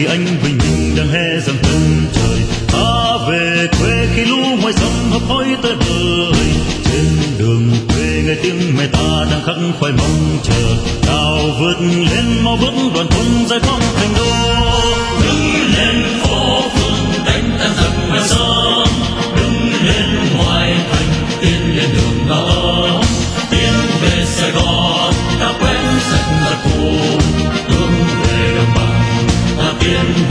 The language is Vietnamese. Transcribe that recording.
anh bình minh đang hé rằng chân trời. Ta về quê khi lũ ngoài sông hấp hối tới bời. Trên đường quê nghe tiếng mẹ ta đang khắc khoải mong chờ. Nào vượt lên mau bước đoàn quân giải phóng thành đô. Đứng lên phố phường đánh tan giặc ngoài sông. Đứng lên ngoài thành tiến lên đường cao ấm. Tiến về Sài Gòn ta quét sạch giặc thù. Hướng về đồng bằng ta tiến